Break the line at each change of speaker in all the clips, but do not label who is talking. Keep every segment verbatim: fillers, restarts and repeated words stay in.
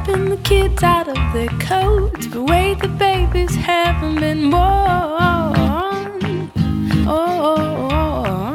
stripping the kids out of their coats, the way the babies haven't been born. Oh,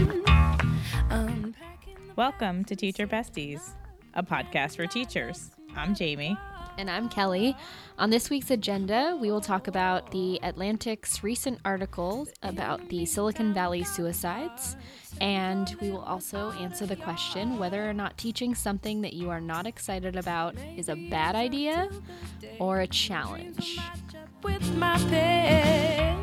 welcome to Teacher Besties, a podcast for teachers. I'm Jamie.
And I'm Kelly. On this week's agenda, we will talk about the Atlantic's recent article about the Silicon Valley suicides, and we will also answer the question whether or not teaching something that you are not excited about is a bad idea or a challenge.
with my pet.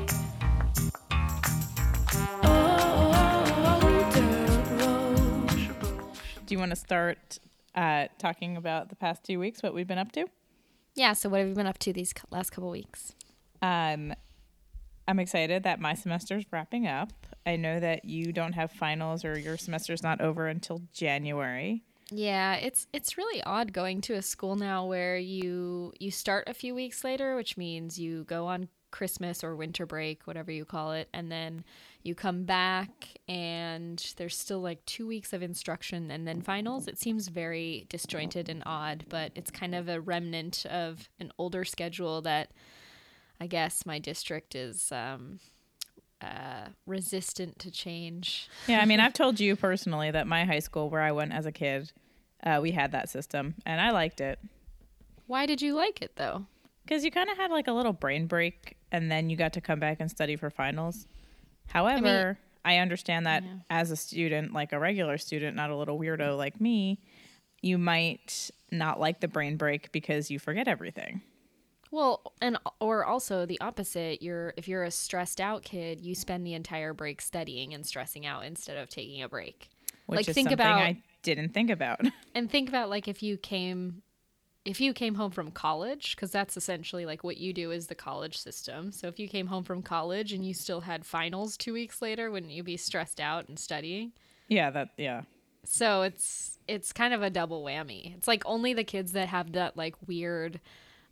Oh, dirt road.
Do you want to start uh, talking about the past two weeks, what we've been up to?
Yeah, so what have you been up to these last couple weeks?
Um, I'm excited that my semester's wrapping up. I know that you don't have finals or your semester's not over until January.
Yeah, it's it's really odd going to a school now where you you start a few weeks later, which means you go on Christmas or winter break, whatever you call it, and then you come back and there's still like two weeks of instruction and then finals. It seems very disjointed and odd, but it's kind of a remnant of an older schedule that I guess my district is um, uh, resistant to change.
Yeah, I mean, I've told you personally that my high school where I went as a kid, uh, we had that system, and I liked it.
Why did you like it, though?
Because you kind of had like a little brain break, and then you got to come back and study for finals. However, I, mean, I understand that yeah. as a student, like a regular student, not a little weirdo like me, you might not like the brain break because you forget everything.
Well, and or also the opposite. You're if you're a stressed out kid, you spend the entire break studying and stressing out instead of taking a break.
Which
like
is
think
something
about,
I didn't think about.
And think about like if you came if you came home from college, because that's essentially like what you do is the college system. So if you came home from college and you still had finals two weeks later, wouldn't you be stressed out and studying?
Yeah, that yeah.
So it's it's kind of a double whammy. It's like only the kids that have that like weird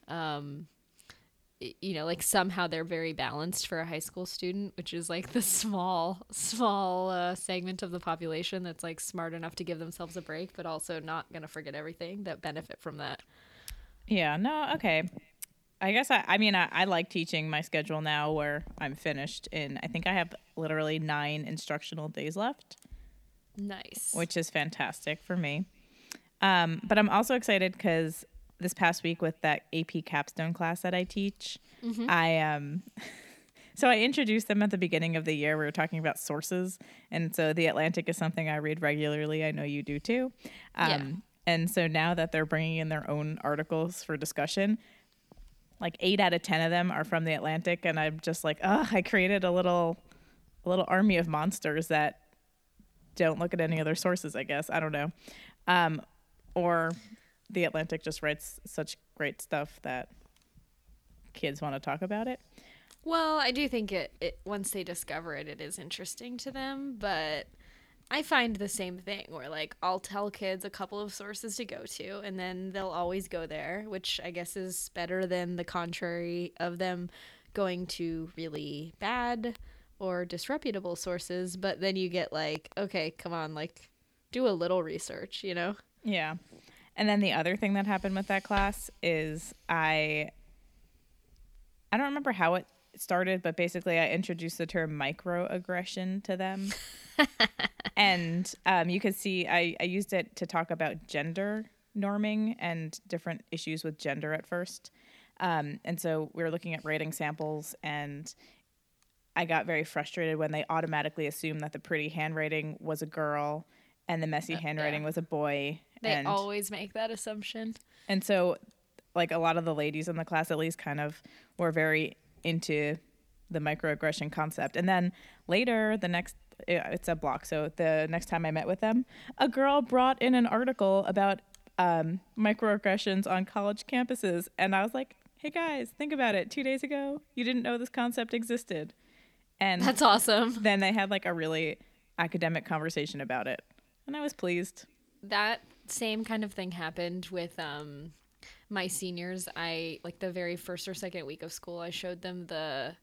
um you know, like somehow they're very balanced for a high school student, which is like the small, small uh, segment of the population that's like smart enough to give themselves a break, but also not going to forget everything that benefit from that.
Yeah, no, okay. I guess I, I mean, I, I like teaching my schedule now where I'm finished in, I think I have literally nine instructional days left.
Nice.
Which is fantastic for me. Um, but I'm also excited because this past week with that A P capstone class that I teach, mm-hmm. I um, so I introduced them at the beginning of the year. We were talking about sources, and so The Atlantic is something I read regularly. I know you do too. Um,
yeah.
And so now that they're bringing in their own articles for discussion, like eight out of ten of them are from The Atlantic, and I'm just like, oh, I created a little, a little army of monsters that don't look at any other sources. I guess I don't know, um, or The Atlantic just writes such great stuff that kids want to talk about it.
Well, I do think it, it once they discover it, it is interesting to them, but I find the same thing where like I'll tell kids a couple of sources to go to and then they'll always go there, which I guess is better than the contrary of them going to really bad or disreputable sources, but then you get like, okay, come on, like do a little research, you know?
Yeah. And then the other thing that happened with that class is I, I don't remember how it started, but basically I introduced the term microaggression to them. And um, you could see I, I used it to talk about gender norming and different issues with gender at first. Um, and so we were looking at writing samples, and I got very frustrated when they automatically assumed that the pretty handwriting was a girl and the messy handwriting yeah. was a boy.
They
and,
always make that assumption.
And so, like, a lot of the ladies in the class, at least, kind of were very into the microaggression concept. And then later, the next, it's a block. So the next time I met with them, a girl brought in an article about um, microaggressions on college campuses. And I was like, hey, guys, think about it. Two days ago, you didn't know this concept existed. And
that's awesome.
Then they had, like, a really academic conversation about it. And I was pleased.
That same kind of thing happened with um my seniors. I like the very first or second week of school, I showed them the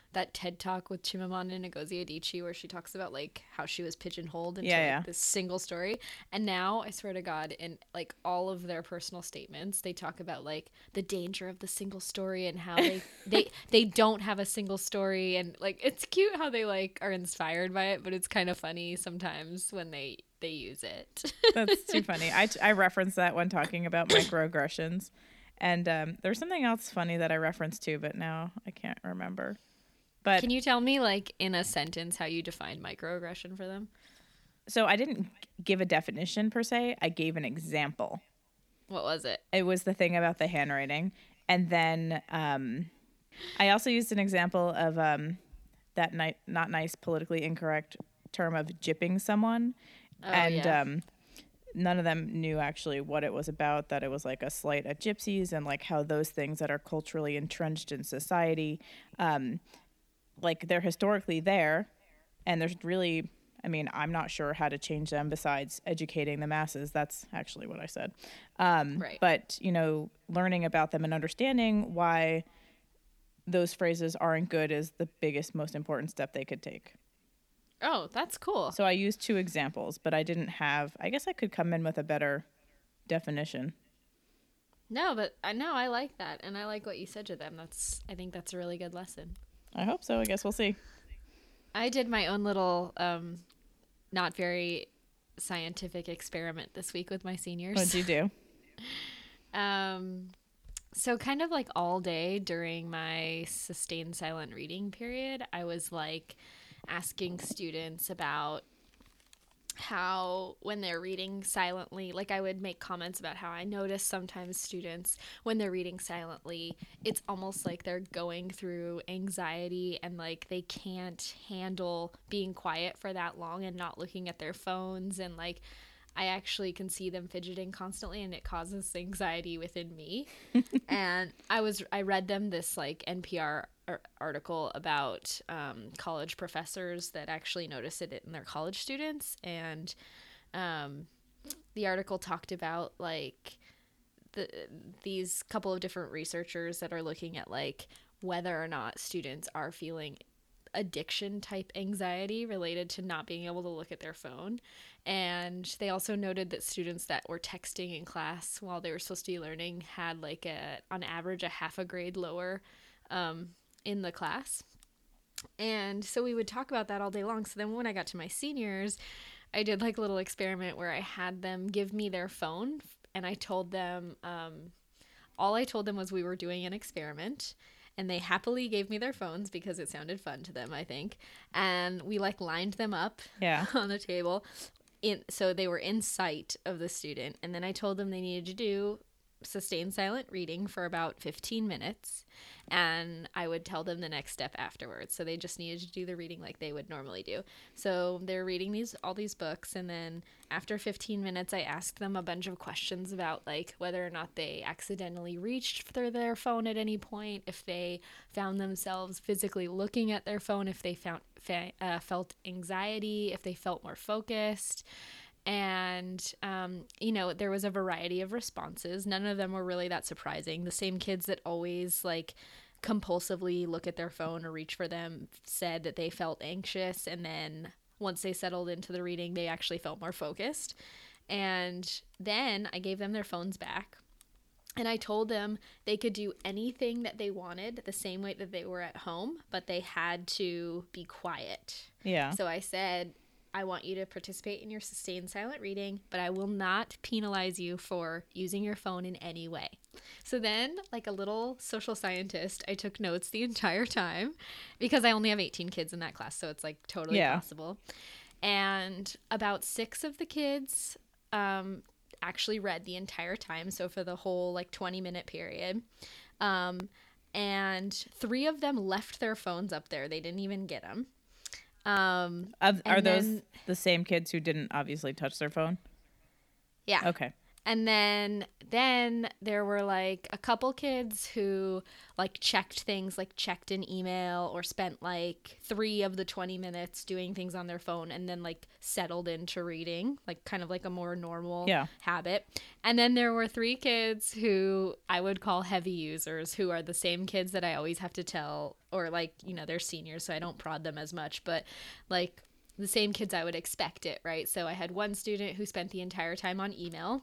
that TED Talk with Chimamanda Ngozi Adichie where she talks about like how she was pigeonholed into
Yeah,
like,
yeah.
this single story. And now I swear to God, in like all of their personal statements, they talk about like the danger of the single story and how they they they don't have a single story, and like it's cute how they like are inspired by it, but it's kind of funny sometimes when they they use it.
That's too funny. I, I referenced that when talking about microaggressions. And um, there's something else funny that I referenced too, but now I can't remember. But
Can you tell me like in a sentence how you define microaggression for them?
so I didn't give a definition per se. I gave an example.
What was it?
It was the thing about the handwriting. And then um, I also used an example of um, that ni- not nice, politically incorrect term of gypping someone.
Oh,
and
yeah.
um, none of them knew actually what it was about, that it was like a slight at gypsies and like how those things that are culturally entrenched in society, um, like they're historically there. And there's really, I mean, I'm not sure how to change them besides educating the masses. That's actually what I said. Um,
Right.
But, you know, learning about them and understanding why those phrases aren't good is the biggest, most important step they could take.
Oh, that's cool.
So I used two examples, but I didn't have, I guess I could come in with a better definition.
No, but I know I like that, and I like what you said to them. That's I think that's a really good lesson.
I hope so. I guess we'll see.
I did my own little um not very scientific experiment this week with my seniors.
What'd you do?
Um so kind of like all day during my sustained silent reading period, I was like asking students about how when they're reading silently, like I would make comments about how I notice sometimes students when they're reading silently, it's almost like they're going through anxiety and like they can't handle being quiet for that long and not looking at their phones, and like I actually can see them fidgeting constantly and it causes anxiety within me. And I was I read them this like N P R ar- article about um, college professors that actually notice it in their college students, and um, the article talked about like the these couple of different researchers that are looking at like whether or not students are feeling addiction type anxiety related to not being able to look at their phone. And they also noted that students that were texting in class while they were supposed to be learning had like a on average a half a grade lower um, in the class. And so we would talk about that all day long. So then when I got to my seniors, I did like a little experiment where I had them give me their phone, and I told them um, all I told them was we were doing an experiment. And they happily gave me their phones because it sounded fun to them, I think. And we like lined them up
Yeah.
on the table. In, so they were in sight of the student. And then I told them they needed to do sustained silent reading for about fifteen minutes. And I would tell them the next step afterwards. So they just needed to do the reading like they would normally do. So they're reading these all these books, and then after fifteen minutes, I asked them a bunch of questions about like whether or not they accidentally reached for their phone at any point, if they found themselves physically looking at their phone, if they found fa- uh, felt anxiety, if they felt more focused. And, um, you know, there was a variety of responses. None of them were really that surprising. The same kids that always, like, compulsively look at their phone or reach for them said that they felt anxious. And then once they settled into the reading, they actually felt more focused. And then I gave them their phones back. And I told them they could do anything that they wanted the same way that they were at home, but they had to be quiet.
Yeah.
So I said, I want you to participate in your sustained silent reading, but I will not penalize you for using your phone in any way. So then, like a little social scientist, I took notes the entire time because I only have eighteen kids in that class, so it's like totally
Yeah.
possible. And about six of the kids um, actually read the entire time, so for the whole like twenty minute period. Um, and three of them left their phones up there. They didn't even get them. Um,
Of, are
and
those
then-
the same kids who didn't obviously touch their phone?
yeah.
Okay.
And then then there were like a couple kids who like checked things, like checked an email or spent like three of the twenty minutes doing things on their phone and then like settled into reading, like kind of like a more normal
Yeah.
habit. And then there were three kids who I would call heavy users, who are the same kids that I always have to tell, or like, you know, they're seniors, so I don't prod them as much, but like the same kids I would expect it, right? So I had one student who spent the entire time on email.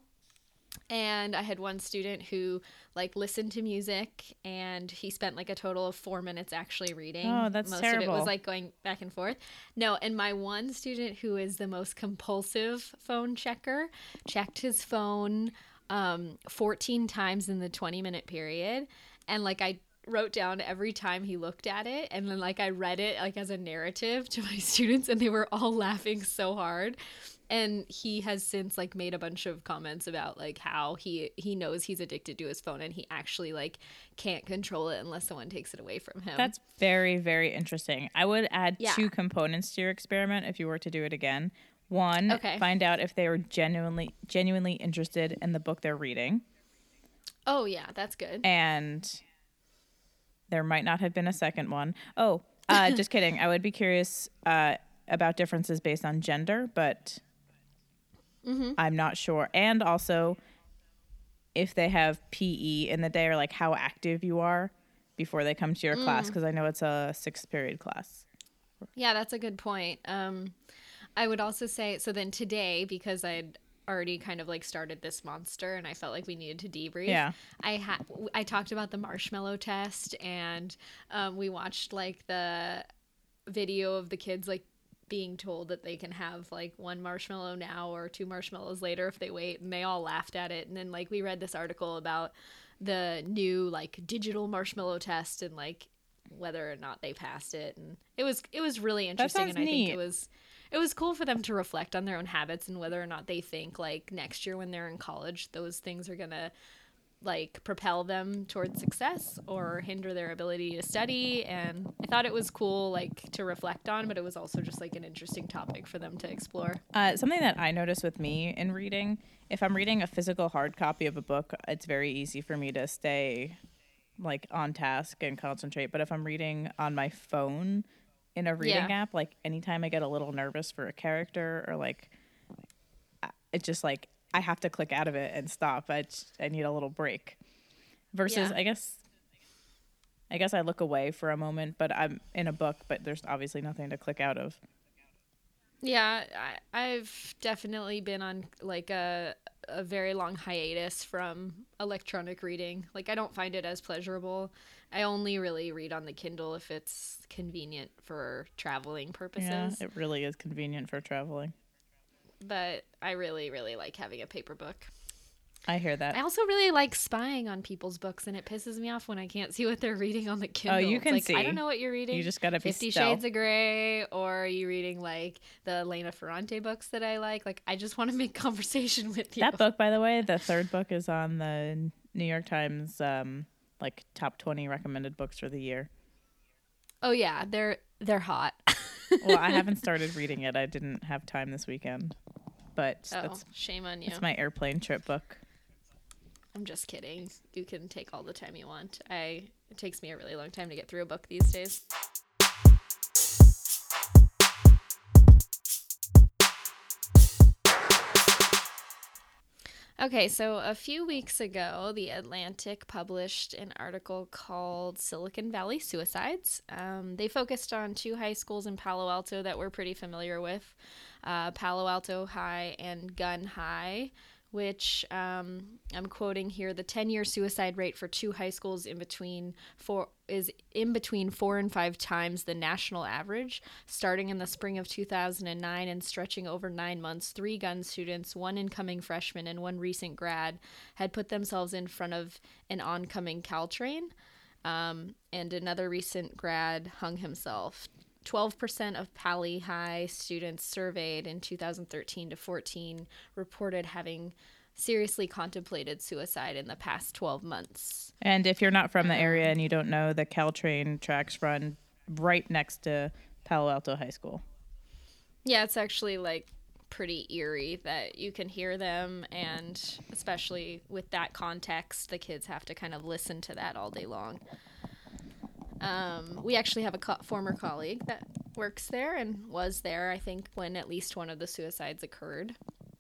And I had one student who like listened to music, and he spent like a total of four minutes actually reading.
Oh, that's
most
terrible.
of it was like going back and forth. No, and my one student who is the most compulsive phone checker checked his phone um, fourteen times in the twenty minute period. And like I wrote down every time he looked at it, and then like I read it like as a narrative to my students, and they were all laughing so hard. And he has since like made a bunch of comments about like how he he knows he's addicted to his phone, and he actually like can't control it unless someone takes it away from him.
That's very, very interesting. I would add
Yeah.
two components to your experiment if you were to do it again. One,
Okay.
find out if they were genuinely genuinely interested in the book they're reading.
Oh yeah, that's good.
And there might not have been a second one. Oh, uh, just kidding. I would be curious uh, about differences based on gender, but
Mm-hmm.
I'm not sure. And also if they have P E in the day, or like how active you are before they come to your
Mm.
class, because I know it's a sixth period class.
Yeah, that's a good point. Um, I would also say, so then today, because I'd already kind of like started this monster and I felt like we needed to debrief.
Yeah.
I had I talked about the marshmallow test, and um, we watched like the video of the kids like being told that they can have like one marshmallow now or two marshmallows later if they wait, and they all laughed at it. And then like we read this article about the new like digital marshmallow test and like whether or not they passed it, and it was it was really interesting.
sounds
And I think
neat.
it was it was cool for them to reflect on their own habits and whether or not they think like next year when they're in college those things are gonna like propel them towards success or hinder their ability to study. And I thought it was cool like to reflect on, but it was also just like an interesting topic for them to explore.
Uh, something that I notice with me in reading, if I'm reading a physical hard copy of a book, it's very easy for me to stay like on task and concentrate. But if I'm reading on my phone in a reading
Yeah.
app, like anytime I get a little nervous for a character, or like I- it's just like I have to click out of it and stop. I just, I need a little break. Versus,
Yeah.
I guess, I guess I look away for a moment, but I'm in a book, but there's obviously nothing to click out of.
Yeah, I, I've definitely been on like a a very long hiatus from electronic reading. Like I don't find it as pleasurable. I only really read on the Kindle if it's convenient for traveling purposes.
Yeah, it really is convenient for traveling.
But I really, really like having a paper book.
I hear that.
I also really like spying on people's books, and it pisses me off when I can't see what they're reading on the Kindle.
you
It's
can
like,
see.
I don't know what you're reading.
You just gotta be
Fifty
stealth.
Shades of Grey, or are you reading like the Elena Ferrante books that I like? Like, I just want to make conversation with you.
That book, by the way, the third book is on the New York Times um, like top twenty recommended books for the year.
Oh yeah, they're they're hot.
Well, I haven't started reading it. I didn't have time this weekend, but
Oh,
that's
shame on you.
it's my airplane trip book.
I'm just kidding. You can take all the time you want. I it takes me a really long time to get through a book these days. Okay, so a few weeks ago, The Atlantic published an article called Silicon Valley Suicides. Um, they focused on two high schools in Palo Alto that we're pretty familiar with, uh, Palo Alto High and Gun High, which um, I'm quoting here: the ten-year suicide rate for two high schools in between four is in between four and five times the national average. Starting in the spring of two thousand nine and stretching over nine months, three gun students, one incoming freshman and one recent grad, had put themselves in front of an oncoming Caltrain, um, and another recent grad hung himself. twelve percent of Pali High students surveyed in two thousand thirteen to fourteen reported having seriously contemplated suicide in the past twelve months.
And if you're not from the area and you don't know, the Caltrain tracks run right next to Palo Alto High School.
Yeah, it's actually like pretty eerie that you can hear them, and especially with that context, the kids have to kind of listen to that all day long. Um, we actually have a co- former colleague that works there and was there, I think, when at least one of the suicides occurred.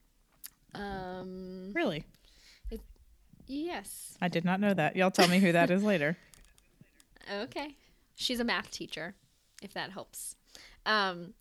Um,
Really?
it, yes.
I did not know that. Y'all tell me who that is later.
Okay. She's a math teacher, if that helps. Um,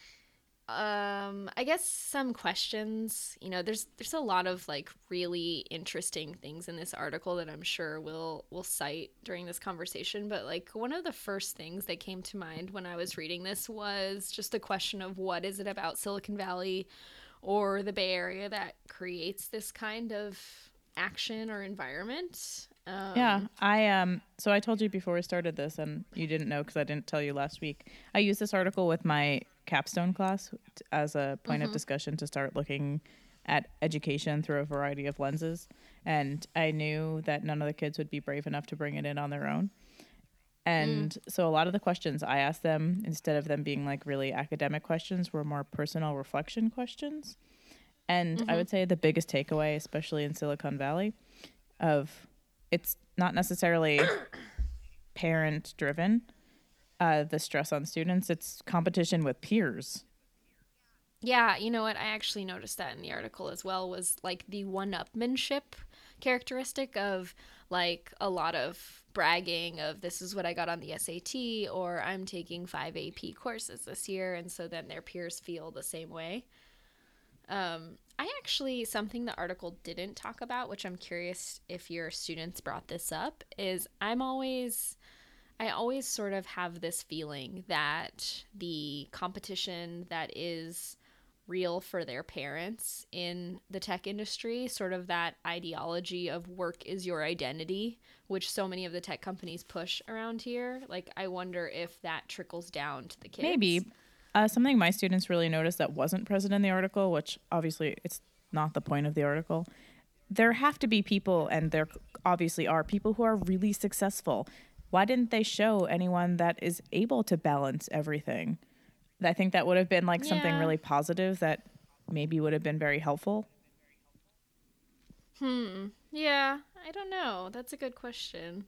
um, I guess some questions, you know, there's there's a lot of like really interesting things in this article that I'm sure we'll we'll cite during this conversation, but like one of the first things that came to mind when I was reading this was just the question of what is it about Silicon Valley or the Bay Area that creates this kind of action or environment. Um,
Yeah, I um. So I told you before we started this, and you didn't know because I didn't tell you last week. I used this article with my capstone class t- as a point of discussion to start looking at education through a variety of lenses, and I knew that none of the kids would be brave enough to bring it in on their own. And so a lot of the questions I asked them, instead of them being like really academic questions, were more personal reflection questions. And I would say the biggest takeaway, especially in Silicon Valley, of it's not necessarily parent driven, uh, the stress on students, it's competition with peers.
Yeah, you know what? I actually noticed that in the article as well, was like the one-upmanship characteristic of like a lot of bragging of this is what I got on the S A T, or I'm taking five A P courses this year, and so then their peers feel the same way. Um, I actually, something the article didn't talk about, which I'm curious if your students brought this up, is I'm always, I always sort of have this feeling that the competition that is real for their parents in the tech industry, sort of that ideology of work is your identity, which so many of the tech companies push around here. Like, I wonder if that trickles down to the kids.
Maybe. Uh, something my students really noticed that wasn't present in the article, which obviously it's not the point of the article. There have to be people, and there obviously are people who are really successful. Why didn't they show anyone that is able to balance everything? I think that would have been like something
Yeah.
really positive that maybe would have been very helpful.
Hmm. Yeah, I don't know. That's a good question.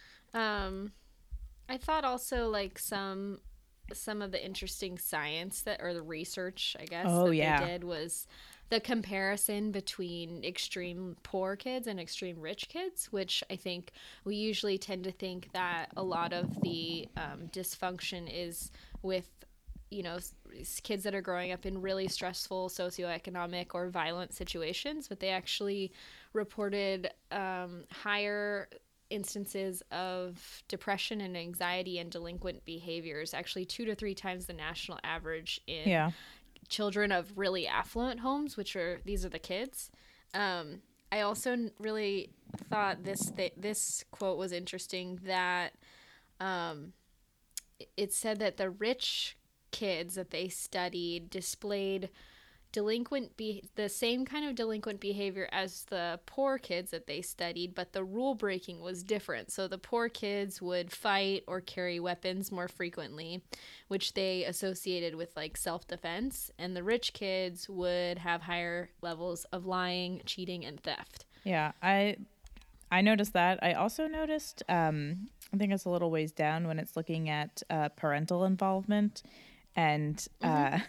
Um, I thought also like some some of the interesting science that, or the research, I guess,
Oh,
that
yeah.
they did was the comparison between extreme poor kids and extreme rich kids, which I think we usually tend to think that a lot of the um, dysfunction is with, you know, s- kids that are growing up in really stressful socioeconomic or violent situations, but they actually reported um, higher instances of depression and anxiety and delinquent behaviors, actually two to three times the national average in
Yeah.
children of really affluent homes, which are, these are the kids. Um, I also n- really thought this th- this quote was interesting, that um, it- it said that the rich kids that they studied displayed delinquent be the same kind of delinquent behavior as the poor kids that they studied, but the rule breaking was different. So the poor kids would fight or carry weapons more frequently, which they associated with like self-defense, and the rich kids would have higher levels of lying, cheating, and theft.
Yeah, I I noticed that. I also noticed, um, I think it's a little ways down when it's looking at uh, parental involvement and uh,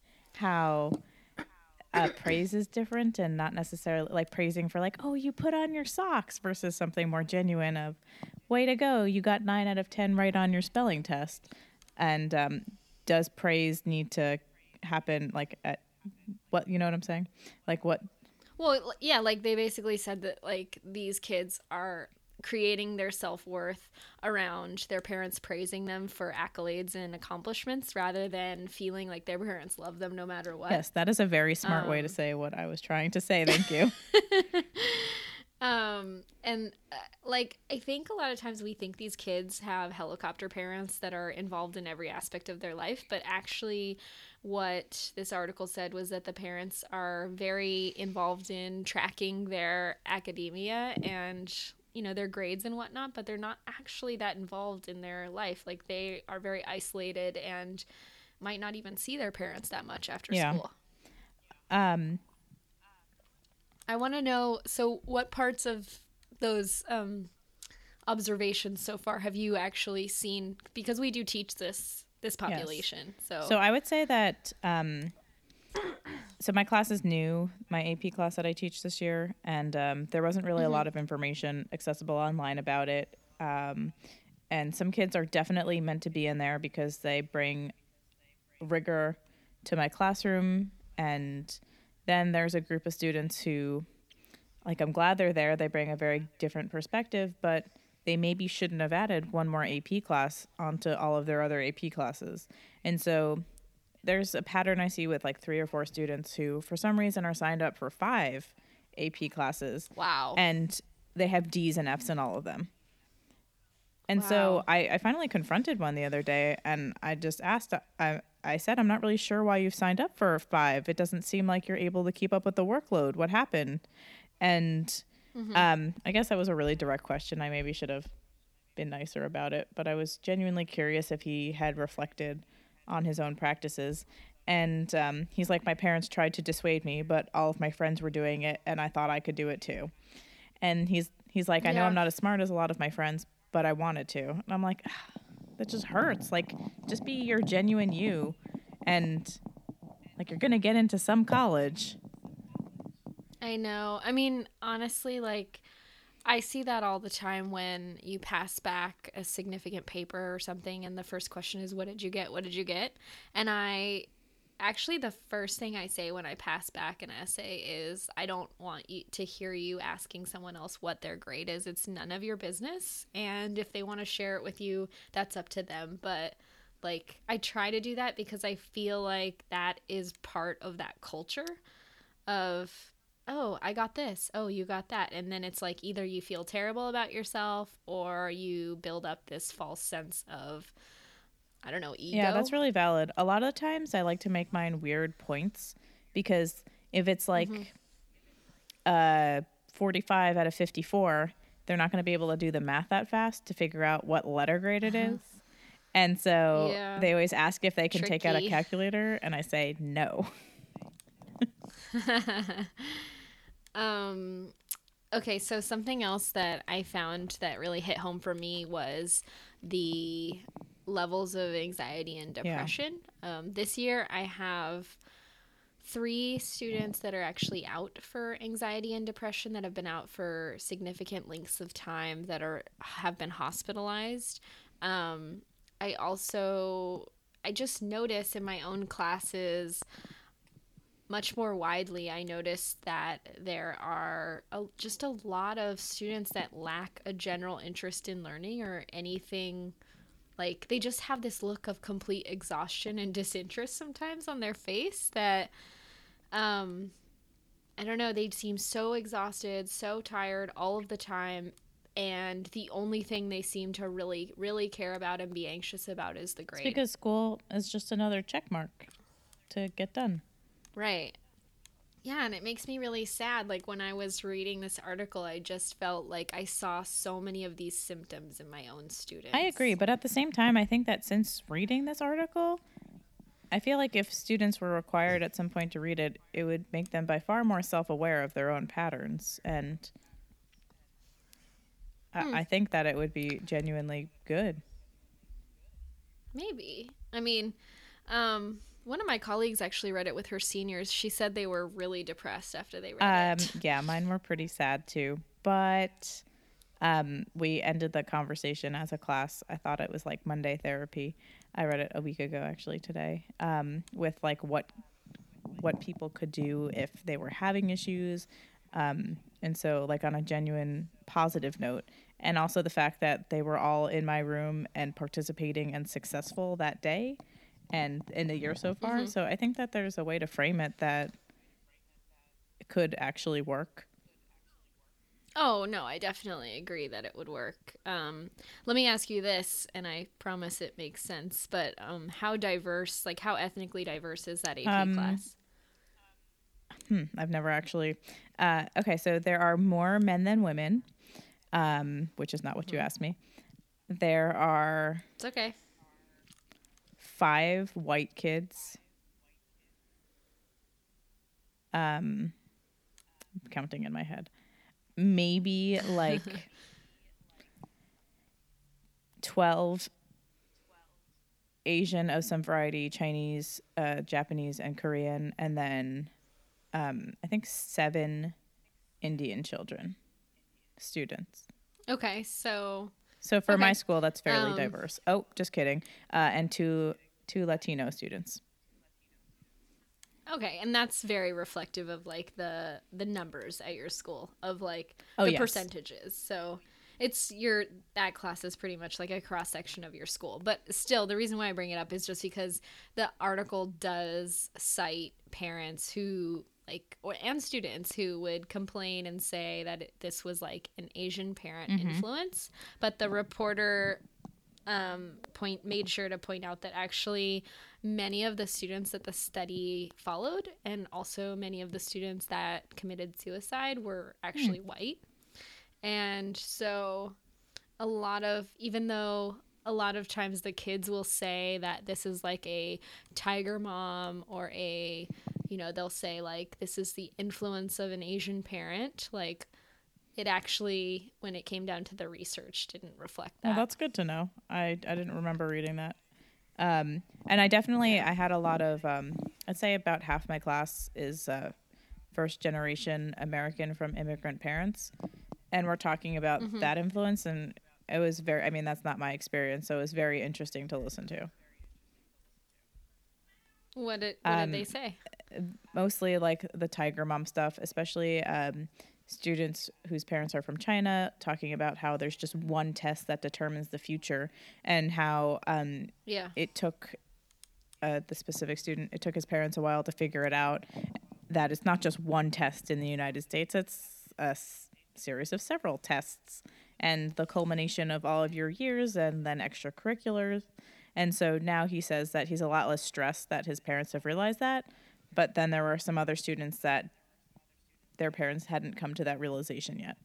how uh, praise is different, and not necessarily like praising for like, oh, you put on your socks, versus something more genuine of, way to go, you got nine out of ten right on your spelling test. And um, does praise need to happen like at what, you know what I'm saying? Like what?
Well, yeah, like they basically said that like these kids are creating their self-worth around their parents praising them for accolades and accomplishments, rather than feeling like their parents love them no matter what.
Yes, that is a very smart way to
Um,
say what I was trying to say. Thank you.
Um, and uh, like, I think a lot of times we think these kids have helicopter parents that are involved in every aspect of their life, but actually what this article said was that the parents are very involved in tracking their academia and, you know, their grades and whatnot, but they're not actually that involved in their life. Like, they are very isolated and might not even see their parents that much after
Yeah.
school.
Um,
I want to know, so what parts of those um, observations so far have you actually seen? Because we do teach this this population. Yes. So
So I would say that um, so my class is new, my A P class that I teach this year, and um, there wasn't really mm-hmm. a lot of information accessible online about it. Um, and some kids are definitely meant to be in there because they bring rigor to my classroom. And then there's a group of students who, like, I'm glad they're there. They bring a very different perspective, but they maybe shouldn't have added one more A P class onto all of their other A P classes. And so there's a pattern I see with like three or four students who, for some reason, are signed up for five A P classes.
Wow.
And they have D's and F's in all of them. And
wow.
so I, I finally confronted one the other day, and I just asked, I, I said, I'm not really sure why you've signed up for five. It doesn't seem like you're able to keep up with the workload. What happened? And mm-hmm. um, I guess that was a really direct question. I maybe should have been nicer about it, but I was genuinely curious if he had reflected on his own practices. And um, he's like, my parents tried to dissuade me, but all of my friends were doing it, and I thought I could do it too. And he's he's like, I yeah. know I'm not as smart as a lot of my friends, but I wanted to. And I'm like, ah, that just hurts. Like, just be your genuine you, and like, you're gonna get into some college.
I know. I mean, honestly, like, I see that all the time when you pass back a significant paper or something, and the first question is, what did you get? What did you get? And I actually, the first thing I say when I pass back an essay is, I don't want you to hear you asking someone else what their grade is. It's none of your business. And if they want to share it with you, that's up to them. But like, I try to do that because I feel like that is part of that culture of, oh, I got this. Oh, you got that. And then it's like either you feel terrible about yourself or you build up this false sense of, I don't know, ego.
Yeah, that's really valid. A lot of times I like to make mine weird points because if it's like mm-hmm. uh, forty-five out of fifty-four, they're not going to be able to do the math that fast to figure out what letter grade it is. And so yeah. they always ask if they can Tricky. take out a calculator, and I say no.
um, okay, so something else that I found that really hit home for me was the levels of anxiety and depression. Yeah. Um, this year I have three students that are actually out for anxiety and depression, that have been out for significant lengths of time, that are have been hospitalized. Um, I also, I just notice in my own classes, much more widely, I noticed that there are a, just a lot of students that lack a general interest in learning or anything. Like, they just have this look of complete exhaustion and disinterest sometimes on their face that, um, I don't know, they seem so exhausted, so tired all of the time. And the only thing they seem to really, really care about and be anxious about is the grade.
It's because school is just another check mark to get done.
Right. Yeah, and it makes me really sad. Like, when I was reading this article, I just felt like I saw so many of these symptoms in my own students.
I agree, but at the same time, I think that since reading this article, I feel like if students were required at some point to read it, it would make them by far more self-aware of their own patterns. And hmm. I, I think that it would be genuinely good.
Maybe. I mean, um... one of my colleagues actually read it with her seniors. She said they were really depressed after they read um,
it. Yeah, mine were pretty sad too. But um, we ended the conversation as a class. I thought it was like Monday therapy. I read it a week ago, actually, today, um, with like what what people could do if they were having issues. Um, and so like on a genuine positive note. And also the fact that they were all in my room and participating and successful that day. And in the year so far. Mm-hmm. So I think that there's a way to frame it that could actually work.
Oh, no, I definitely agree that it would work. Um, let me ask you this, and I promise it makes sense, but um, how diverse, like how ethnically diverse is that A P um, class?
Hmm, I've never actually. Uh, okay, so there are more men than women, um, which is not what mm-hmm. you asked me. There are...
It's okay.
Five white kids, um, I'm counting in my head, maybe like twelve Asian of some variety, Chinese, uh, Japanese, and Korean, and then um, I think seven Indian children, students.
Okay, so
So for
Okay.
my school, that's fairly
Um,
diverse. Oh, just kidding. Uh, and two two Latino students.
okay, and that's very reflective of like the the numbers at your school of like
Oh,
the
yes.
percentages. So it's your that class is pretty much like a cross section of your school. But still, the reason why I bring it up is just because the article does cite parents who like or and students who would complain and say that it, this was like an Asian parent influence, but the reporter um, point made sure to point out that actually many of the students that the study followed and also many of the students that committed suicide were actually white. And so a lot of, even though a lot of times the kids will say that this is like a tiger mom or a, you know, they'll say like this is the influence of an Asian parent, like it actually, when it came down to the research, didn't reflect that.
Well, that's good to know. I, I didn't remember reading that. Um, and I definitely, I had a lot of, um, I'd say about half my class is uh, first generation American from immigrant parents. And we're talking about
Mm-hmm.
that influence. And it was very, I mean, that's not my experience. So it was very interesting to listen to.
What did what
Um,
did they say?
Mostly like the tiger mom stuff, especially um, students whose parents are from China, talking about how there's just one test that determines the future, and how um,
Yeah.
it took uh, the specific student, it took his parents a while to figure it out, that it's not just one test in the United States, it's a s- series of several tests and the culmination of all of your years and then extracurriculars. And so now he says that he's a lot less stressed that his parents have realized that. But then there were some other students that their parents hadn't come to that realization yet.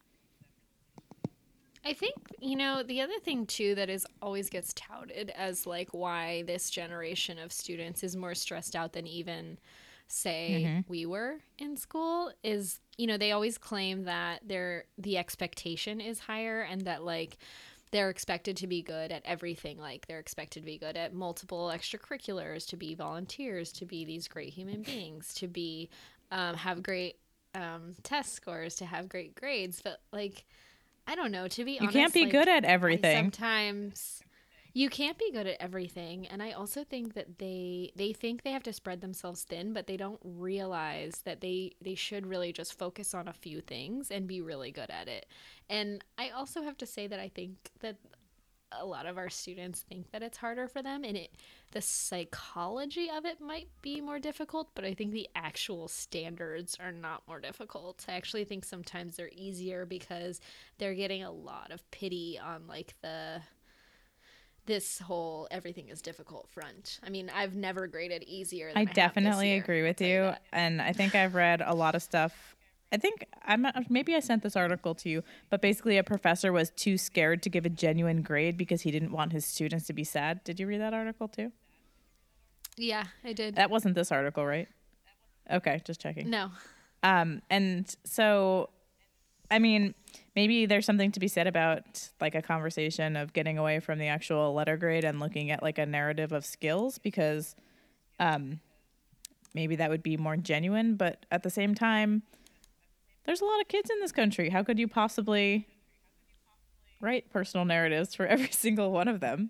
I think, you know, the other thing too that is always gets touted as like why this generation of students is more stressed out than even say we were in school is, you know, they always claim that their the expectation is higher and that like they're expected to be good at everything. Like they're expected to be good at multiple extracurriculars, to be volunteers, to be these great human beings, to be um, have great um, test scores, to have great grades. But like, I don't know. To be
You
honest,
can't be
like,
good at
I
everything.
sometimes you can't be good at everything, and I also think that they they think they have to spread themselves thin, but they don't realize that they they should really just focus on a few things and be really good at it. And I also have to say that I think that a lot of our students think that it's harder for them, and it the psychology of it might be more difficult, but I think the actual standards are not more difficult. I actually think sometimes they're easier because they're getting a lot of pity on like the this whole everything is difficult front. I mean, I've never graded easier than I,
I
have this
definitely
year,
agree
I'll
with
tell
you.
that.
And I think I've read a lot of stuff. I think I'm maybe I sent this article to you, but basically a professor was too scared to give a genuine grade because he didn't want his students to be sad. Did you read that article too?
Yeah, I did.
That wasn't this article, right? Okay, just checking.
No.
Um, and so, I mean, maybe there's something to be said about like a conversation of getting away from the actual letter grade and looking at like a narrative of skills, because um, maybe that would be more genuine. But at the same time, there's a lot of kids in this country. How could you possibly write personal narratives for every single one of them?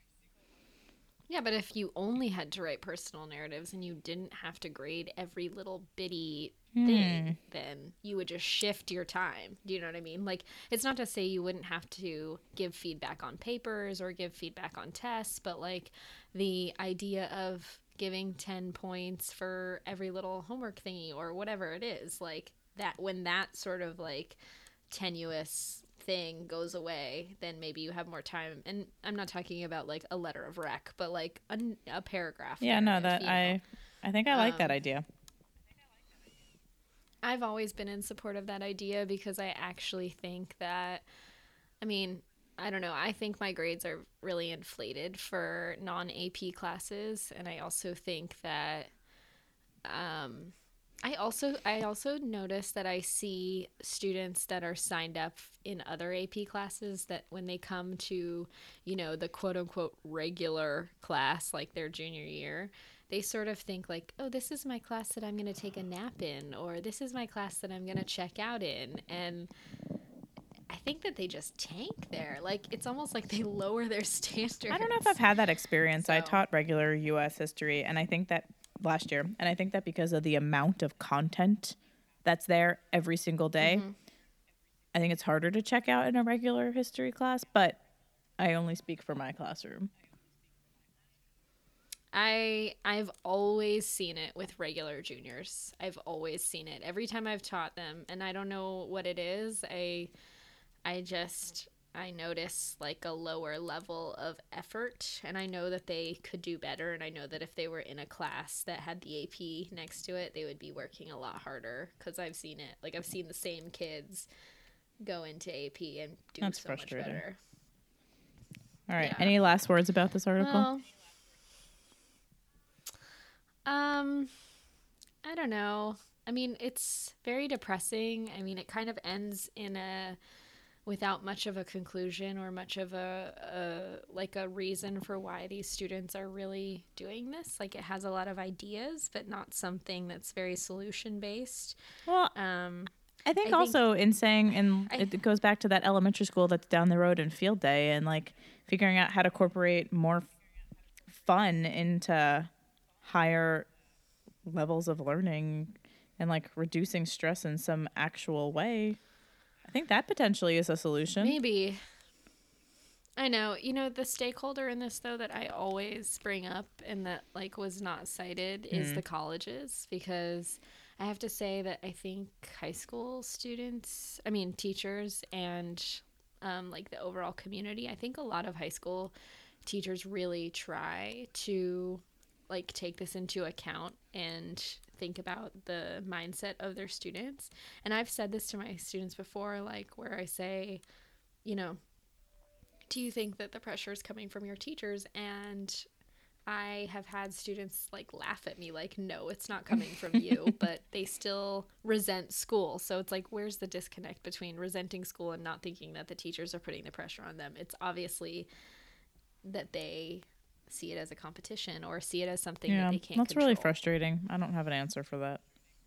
Yeah, but if you only had to write personal narratives and you didn't have to grade every little bitty thing, then you would just shift your time. Do you know what I mean? Like, it's not to say you wouldn't have to give feedback on papers or give feedback on tests, but like the idea of giving ten points for every little homework thingy or whatever it is, like that, when that sort of like tenuous thing goes away, then maybe you have more time. And I'm not talking about like a letter of rec, but like a, a paragraph.
Yeah, no,
narrative,
that
you know?
I, I think I like that
Um,
idea.
I've always been in support of that idea because I actually think that, I mean, I don't know, I think my grades are really inflated for non-A P classes, and I also think that um I also I also notice that I see students that are signed up in other A P classes that when they come to, you know, the quote unquote regular class like their junior year, they sort of think like, "Oh, this is my class that I'm going to take a nap in," or "This is my class that I'm going to check out in." And I think that they just tank there. Like it's almost like they lower their standards.
I don't know if I've had that experience.
So.
I taught regular U S history, and I think that last year, and I think that because of the amount of content that's there every single day, mm-hmm. I think it's harder to check out in a regular history class, but I only speak for my classroom.
I I've always seen it with regular juniors. I've always seen it every time I've taught them, and I don't know what it is. I I just I notice like a lower level of effort, and I know that they could do better, and I know that if they were in a class that had the A P next to it, they would be working a lot harder because I've seen it. Like I've seen the same kids go into A P and do
That's
so much better.
All right.
Yeah.
Any last words about this article?
Well, um, I don't know. I mean, it's very depressing. I mean, it kind of ends in a without much of a conclusion or much of a, a like a reason for why these students are really doing this. Like it has a lot of ideas, but not something that's very solution based.
Well,
um,
I think
I
also
think,
in saying, and
I,
it goes back to that elementary school that's down the road in field day, and like figuring out how to incorporate more fun into higher levels of learning and like reducing stress in some actual way. I think that potentially is a solution.
Maybe. I know. You know, the stakeholder in this, though, that I always bring up and that, like, was not cited mm. is the colleges, because I have to say that I think high school students, I mean, teachers and, um, like, the overall community, I think a lot of high school teachers really try to, like, take this into account and think about the mindset of their students. And I've said this to my students before, like where I say, you know, do you think that the pressure is coming from your teachers? And I have had students like laugh at me like, no, it's not coming from you, but they still resent school. So it's like, where's the disconnect between resenting school and not thinking that the teachers are putting the pressure on them? It's obviously that they see it as a competition or see it as something
yeah,
that they can't
that's
control.
Really frustrating. I don't have an answer for that.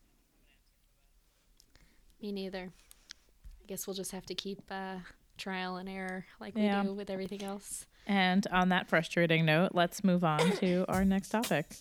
Me neither. I guess we'll just have to keep uh, trial and error like
yeah.
we do with everything else.
And on that frustrating note, let's move on to our next topic.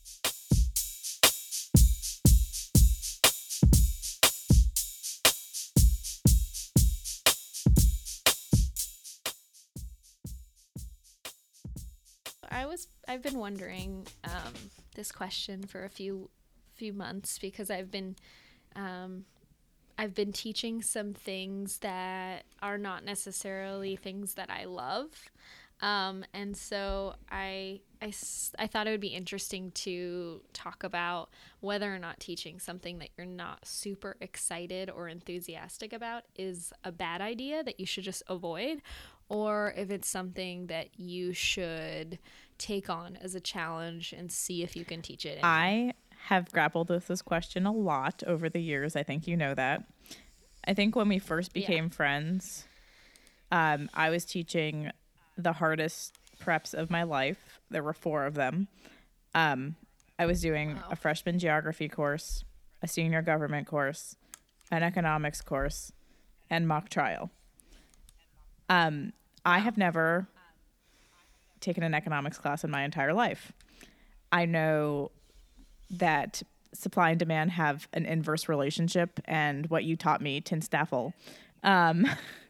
I was I've been wondering um, this question for a few few months because I've been um, I've been teaching some things that are not necessarily things that I love, um, and so I, I I thought it would be interesting to talk about whether or not teaching something that you're not super excited or enthusiastic about is a bad idea that you should just avoid, or if it's something that you should take on as a challenge and see if you can teach it.
I have grappled with this question a lot over the years. I think you know that. I think when we first became yeah. friends, um, I was teaching the hardest preps of my life. There were four of them. Um, I was doing wow. a freshman geography course, a senior government course, an economics course, and mock trial. Um, I have never taken an economics class in my entire life. I know that supply and demand have an inverse relationship, and what you taught me, Tinstaffel. Um,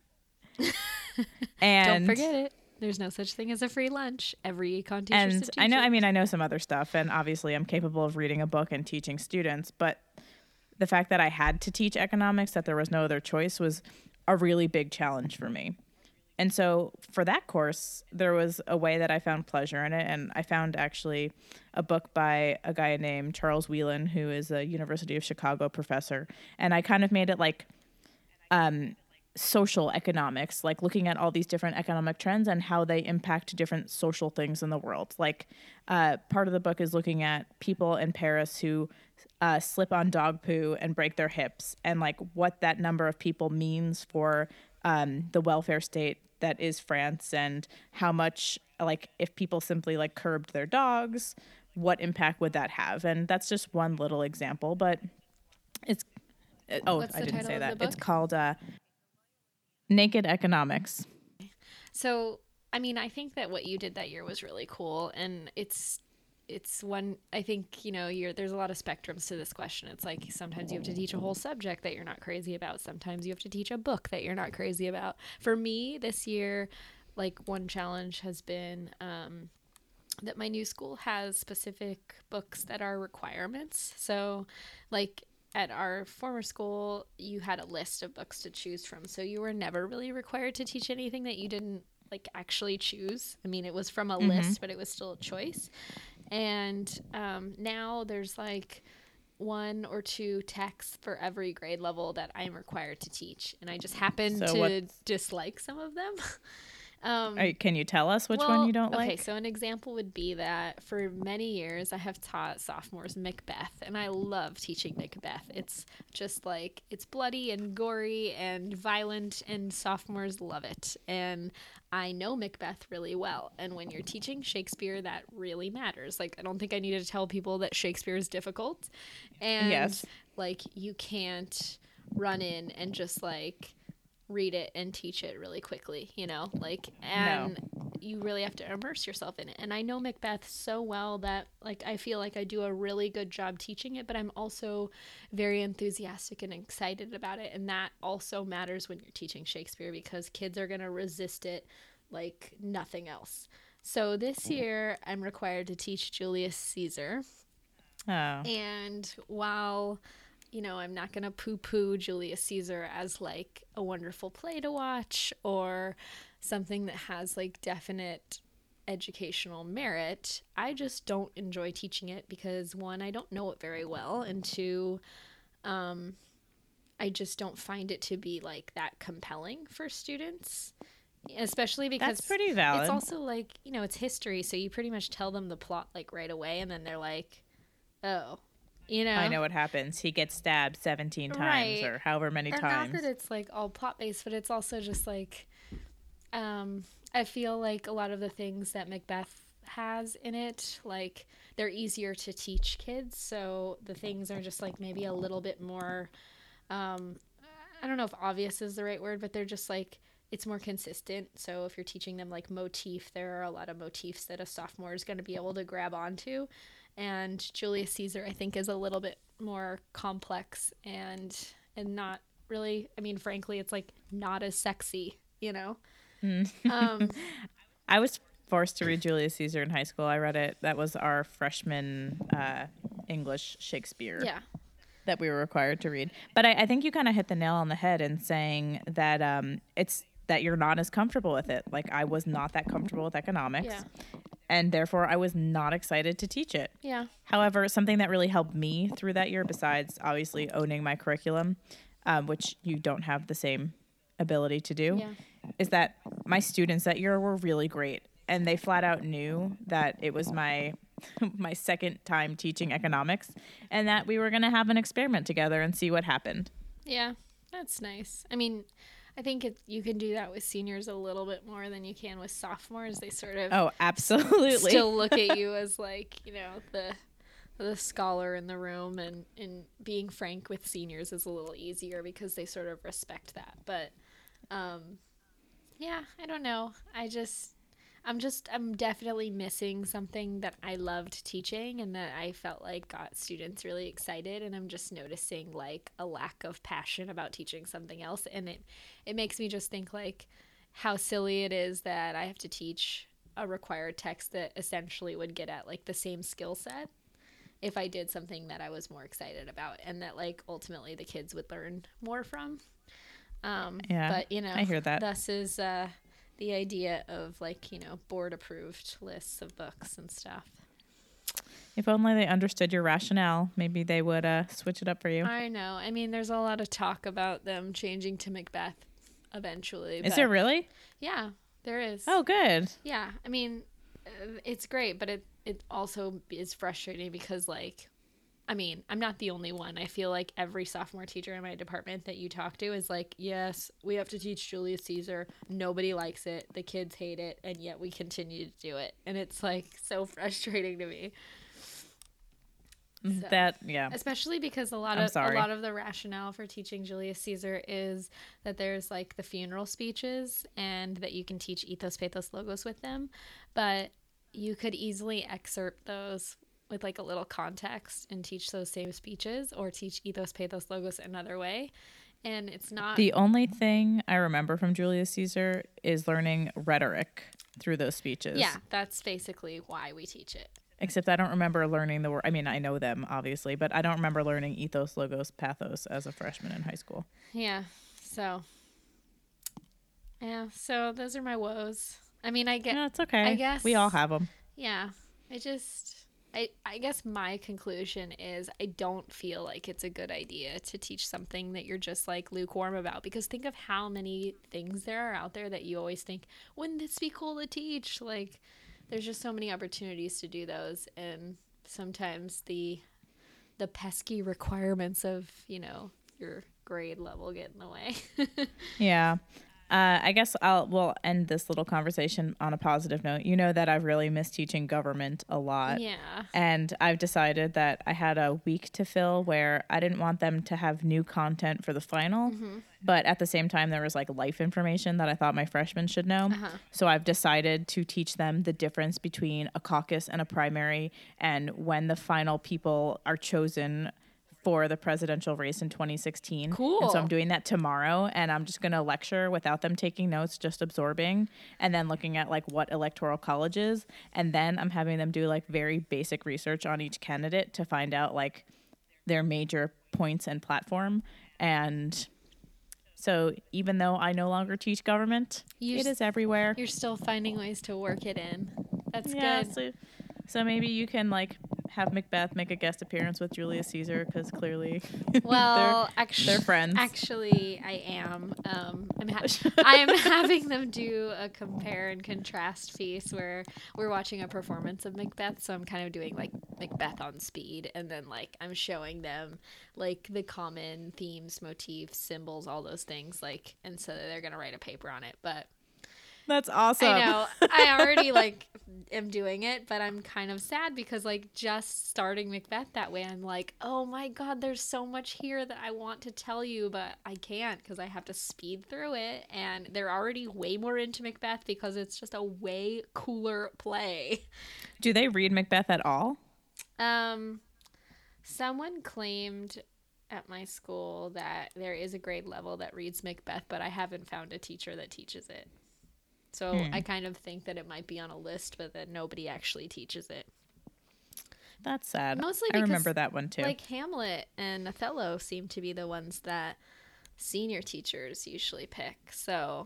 and
don't forget it. There's no such thing as a free lunch. Every econ teacher
and
should teach
I know.
it.
I mean, I know some other stuff, and obviously, I'm capable of reading a book and teaching students. But the fact that I had to teach economics, that there was no other choice, was a really big challenge for me. And so for that course, there was a way that I found pleasure in it. And I found actually a book by a guy named Charles Whelan, who is a University of Chicago professor. And I kind of made it like um, social economics, like looking at all these different economic trends and how they impact different social things in the world. Like uh, part of the book is looking at people in Paris who uh, slip on dog poo and break their hips, and like what that number of people means for um, the welfare state that is France, and how much, like, if people simply like curbed their dogs, what impact would that have? And that's just one little example, but it's oh,
What's
I
the
didn't
title
say
of
that.
the
It's
book?
called uh, Naked Economics.
So, I mean, I think that what you did that year was really cool, and it's it's one. I think you know, you're there's a lot of spectrums to this question. It's like sometimes you have to teach a whole subject that you're not crazy about. Sometimes you have to teach a book that you're not crazy about. For me, this year, like one challenge has been um, that my new school has specific books that are requirements. So, like at our former school, you had a list of books to choose from. So you were never really required to teach anything that you didn't like actually choose. I mean, it was from a
Mm-hmm.
list, but it was still a choice. And um, now there's like one or two texts for every grade level that I'm required to teach. And I just happen
So
to
what's-
dislike some of them. um,
Are- Can you tell us which one
well,
you don't
okay,
like?
so an example would be that for many years I have taught sophomores Macbeth, and I love teaching Macbeth. It's just like, it's bloody and gory and violent, and sophomores love it. And I know Macbeth really well. And when you're teaching Shakespeare, that really matters. Like, I don't think I need to tell people that Shakespeare is difficult. And,
Yes.
like, you can't run in and just, like, read it and teach it really quickly, you know, like, and you really have to immerse yourself in it. And I know Macbeth so well that, like, I feel like I do a really good job teaching it, but I'm also very enthusiastic and excited about it. And that also matters when you're teaching Shakespeare, because kids are going to resist it like nothing else. So this year I'm required to teach Julius Caesar.
Oh.
And while, you know, I'm not going to poo-poo Julius Caesar as like a wonderful play to watch or something that has like definite educational merit, I just don't enjoy teaching it because, one, I don't know it very well, and two, um, I just don't find it to be like that compelling for students, especially because
That's pretty valid.
it's also like, you know, it's history, so you pretty much tell them the plot like right away, and then they're like, oh, you know,
I know what happens. He gets stabbed seventeen times
Right.
or however many
or
times.
not that it's like all plot based, but it's also just like, um, I feel like a lot of the things that Macbeth has in it, like, they're easier to teach kids, so the things are just like maybe a little bit more, um, I don't know if obvious is the right word, but they're just like, it's more consistent. So if you're teaching them like motif, there are a lot of motifs that a sophomore is going to be able to grab onto. And Julius Caesar, I think, is a little bit more complex and and not really, I mean, frankly, it's like not as sexy, you know? um,
I was forced to read Julius Caesar in high school. I read it. That was our freshman uh, English Shakespeare
yeah.
that we were required to read. But I, I think you kind of hit the nail on the head in saying that um, it's that you're not as comfortable with it. Like, I was not that comfortable with economics.
Yeah.
And therefore, I was not excited to teach it.
Yeah.
However, something that really helped me through that year, besides obviously owning my curriculum, um, which you don't have the same ability to do,
Yeah.
is that my students that year were really great. And they flat out knew that it was my my second time teaching economics, and that we were going to have an experiment together and see what happened.
Yeah. That's nice. I mean, I think it, you can do that with seniors a little bit more than you can with sophomores. They sort of
Oh, absolutely.
still look at you as like, you know, the the scholar in the room, and, and being frank with seniors is a little easier because they sort of respect that. But um yeah, I don't know. I just I'm just I'm definitely missing something that I loved teaching and that I felt like got students really excited, and I'm just noticing like a lack of passion about teaching something else, and it it makes me just think like how silly it is that I have to teach a required text that essentially would get at like the same skill set if I did something that I was more excited about and that like ultimately the kids would learn more from. Um,
Yeah,
but you know,
I hear that.
Thus is uh, the idea of like, you know, board approved lists of books and stuff.
If only they understood your rationale, maybe they would uh, switch it up for you.
I know. I mean, there's a lot of talk about them changing to Macbeth eventually.
Is
but
there really?
Yeah, there is.
Oh, good.
Yeah, I mean, uh, it's great, but it, it also is frustrating because, like, I mean, I'm not the only one. I feel like every sophomore teacher in my department that you talk to is like, yes, we have to teach Julius Caesar. Nobody likes it. The kids hate it. And yet we continue to do it. And it's like so frustrating to me. So,
That, yeah.
especially because a lot
I'm
of
sorry.
a lot of the rationale for teaching Julius Caesar is that there's like the funeral speeches and that you can teach ethos, pathos, logos with them. But you could easily excerpt those with like a little context and teach those same speeches, or teach ethos, pathos, logos another way. And it's not
The only thing I remember from Julius Caesar is learning rhetoric through those speeches.
yeah, that's basically why we teach it.
Except I don't remember learning the word. I mean, I know them, obviously, but I don't remember learning ethos, logos, pathos as a freshman in high school.
Yeah. So yeah, so those are my woes. I mean, I get
Yeah, it's okay.
I guess-
we all have them.
Yeah, I just, I, I guess my conclusion is I don't feel like it's a good idea to teach something that you're just like lukewarm about, because think of how many things there are out there that you always think, wouldn't this be cool to teach? Like, there's just so many opportunities to do those, and sometimes the, the pesky requirements of, you know, your grade level get in the way.
Yeah. Uh, I guess I'll we'll end this little conversation on a positive note. You know that I've really missed teaching government a lot.
Yeah.
And I've decided that I had a week to fill where I didn't want them to have new content for the final,
Mm-hmm.
but at the same time there was like life information that I thought my freshmen should know.
Uh-huh.
So I've decided to teach them the difference between a caucus and a primary, and when the final people are chosen for the presidential race in twenty sixteen.
Cool.
And so I'm doing that tomorrow, and I'm just going to lecture without them taking notes, just absorbing, and then looking at like what electoral college is. And then I'm having them do like very basic research on each candidate to find out like their major points and platform. And so even though I no longer teach government,
You
it
s-
is everywhere.
You're still finding ways to work it in. That's
Yeah,
good.
so, so maybe you can like have Macbeth make a guest appearance with Julius Caesar, because clearly
Well,
they're,
actually,
they're friends.
Actually, I am. Um, I'm ha- I am having them do a compare and contrast piece where we're watching a performance of Macbeth. So I'm kind of doing like Macbeth on speed, and then like I'm showing them like the common themes, motifs, symbols, all those things. Like, and so they're gonna write a paper on it, but.
That's awesome.
I know. I already like am doing it, but I'm kind of sad because like just starting Macbeth that way, I'm like, oh my God, there's so much here that I want to tell you, but I can't because I have to speed through it. And they're already way more into Macbeth because it's just a way cooler play.
Do they read Macbeth at all?
Um, someone claimed at my school that there is a grade level that reads Macbeth, but I haven't found a teacher that teaches it. So
Hmm.
I kind of think that it might be on a list, but that nobody actually teaches it.
That's sad.
Mostly
I
because,
remember that one too.
Like Hamlet and Othello seem to be the ones that senior teachers usually pick. So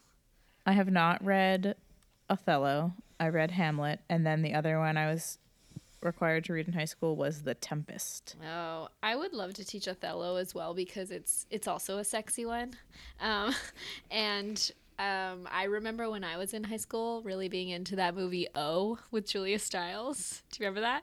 I have not read Othello. I read Hamlet, and then the other one I was required to read in high school was The Tempest.
oh, I would love to teach Othello as well because it's it's also a sexy one. Um, and um, I remember when I was in high school really being into that movie O with Julia Stiles. Do you remember that?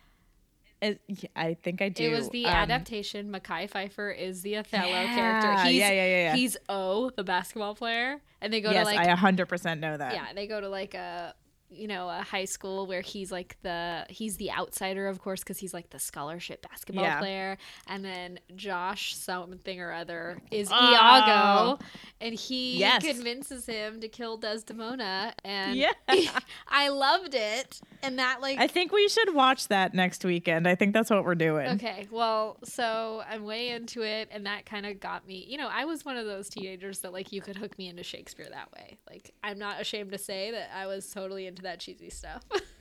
It, yeah, I think I do.
It was the
Um,
adaptation. Mackay Pfeiffer is the Othello
Yeah,
character. He's,
yeah, yeah, yeah, yeah.
He's O, the basketball player, and they go
Yes,
to like
I one hundred percent know that.
yeah, they go to like a you know a high school where he's like the he's the outsider, of course, because he's like the scholarship basketball
Yeah.
player, and then Josh something or other is
Oh.
Iago, and he
Yes.
convinces him to kill Desdemona, and
Yeah.
I loved it, and that like
I think we should watch that next weekend. I think that's what we're doing.
Okay, well, so I'm way into it, and that kind of got me. You know, I was one of those teenagers that, like, you could hook me into Shakespeare that way. Like, I'm not ashamed to say that I was totally into that cheesy stuff.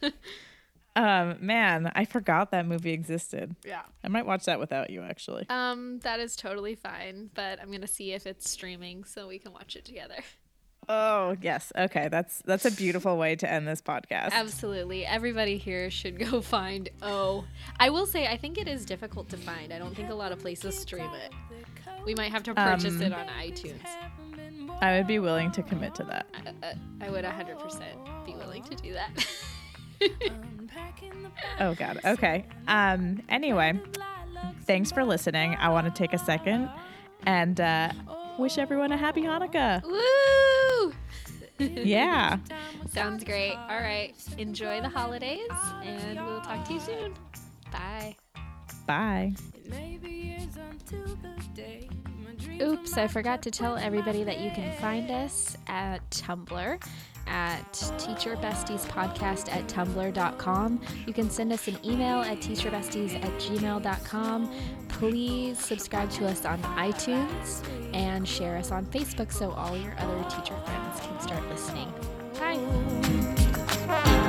Um, man, I forgot that movie existed.
yeah.
I might watch that without you, actually.
Um, that is totally fine, but I'm gonna see if it's streaming so we can watch it together.
Oh, yes. Okay, that's that's a beautiful way to end this podcast.
Absolutely. Everybody here should go find Oh. I will say, I think it is difficult to find. I don't think a lot of places stream it. We might have to purchase
Um,
it on iTunes.
I would be willing to commit to that.
Uh, uh, I would one hundred percent be willing to do that.
Oh, God. Okay. Um. Anyway, thanks for listening. I want to take a second and uh, wish everyone a happy Hanukkah.
Woo!
Yeah.
Sounds great. All right. Enjoy the holidays, and we'll talk to you soon. Bye.
Bye.
Oops, I forgot to tell everybody that you can find us at Tumblr at teacherbestiespodcast at tumblr dot com. You can send us an email at teacherbesties at gmail dot com. Please subscribe to us on iTunes and share us on Facebook so all your other teacher friends can start listening. Bye.